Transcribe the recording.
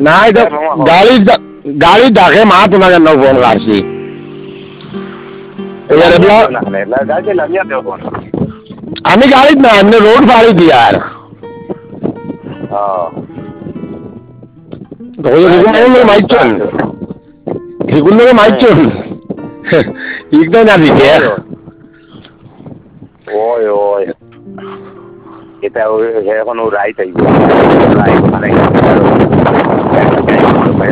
नाही तर गाडी ढाके मात नका न फोन काढशी आम्ही गाडीत ना आम्ही रोड फाड़ी थी यार माहित एकदम आधी ओय ओय এটা এখন রাইট আই